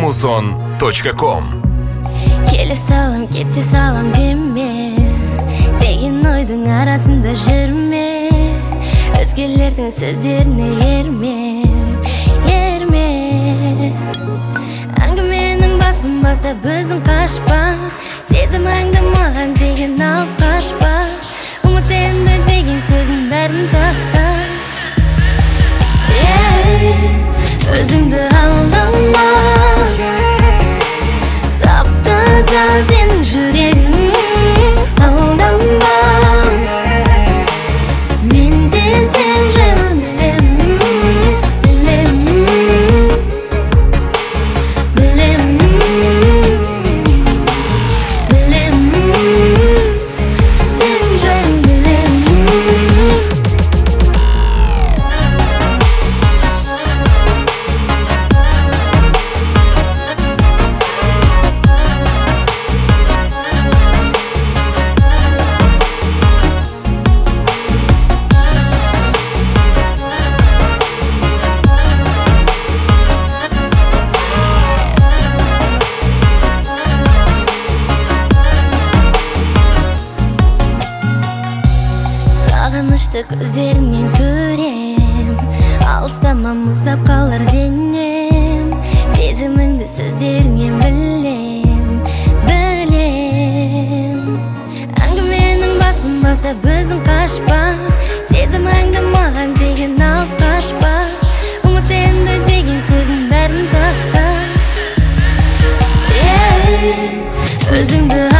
Amazon.com. Keli salam, keti salam deme, деген ойдың арасында жүрме, өзгелердің сөздеріне ерме. Әңгіменің басын бастап өзің қашпа, сезіміңді маған деген алып қашпа, ұмыт енді деген сөздің бәрін таста. Өзіңді алдама, тап-таза сенің жүрегің, алдама. Мен де сен жайлы көздеріңнен көрем, алыстама мұздап қалар денем, сезіміңді сөздеріңнен білем. Әңгіменің басын бастап өзің қашпа, сезіміңді маған деген алып қашпа, ұмыт енді деген сөздің бәрін таста. Өзіңді